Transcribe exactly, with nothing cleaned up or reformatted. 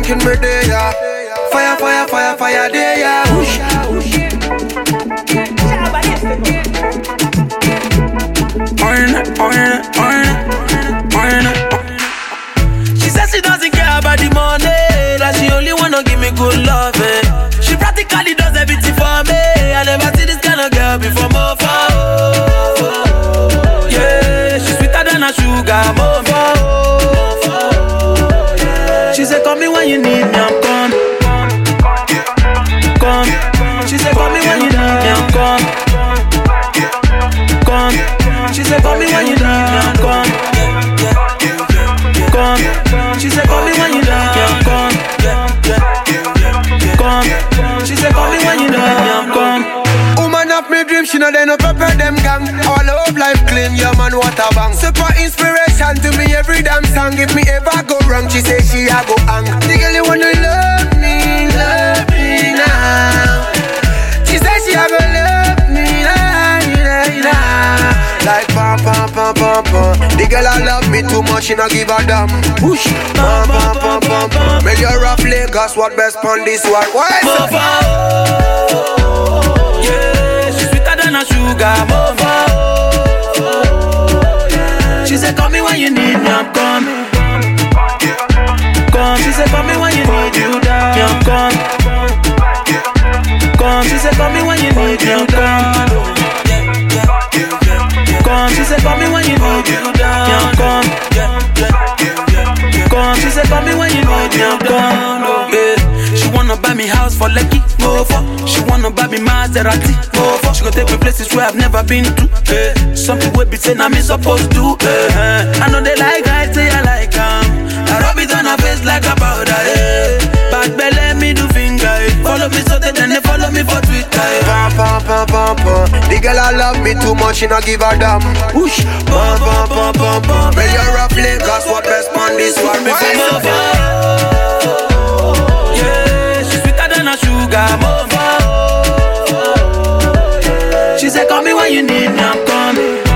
them can be there, yeah. Fire, fire, fire, fire, there, yeah. Whoosh, whoosh. Oin, oin, oin, oin. She says she doesn't care about the money, that she only wanna give me good love. Eh. She practically does everything for me. I never see this kind of girl before, more for. Yeah, she's sweeter than a sugar, more for. She said, call me when you need me, I'm come. Come. She said, call me when you need me, I'm come. Come. She said, call me when you need me, I'm come. Come. She said, call me when you need me, I'm come. Come. She said, call me when you need me, I'm come. Woman of me dream, she know they no prepare them gang. Our love life clean, yeah man, what a bang. Super inspiration to me every damn song. If me ever go wrong, she say she a go hang. The girl you wanna love me, love me now. She say she a go love me, nah, nah, nah. Like pam pam pam pam pam. The girl I love me too much, she not give a damn. Whoosh, pam pam pam pam pam. May you're off Lagos, what best pon this one? Why is it? Yeah, she's sweeter than a sugar, mama. She said, call me when you need me, I'm coming. Come, she said, call me when you need you down. I'm come. Come, she said, call me when you need me, I'm come. Come, she said, call me when you need you down. I'm come. Come, she said, call me when you need me, I'm come. Yeah. She wanna buy me house for Lekki, over. She wanna buy me Maserati, over. She gon' take me places where I've never been to. Yeah. Some people be saying I'm supposed to. Yeah. I know they like I say I like them. I rub it on her face like a powder. Yeah. Back belly me do finger. Yeah. Follow me so they then they follow me for Twitter. Yeah. Pam pam pam pam pam. The girl I love me too much, she not give a damn. Whoosh, pam pam pam pam pam. When you're off Lagos, what best man this one? Yeah, she's sweeter than a sugar, mama. She said, call me when you need me, I'm coming.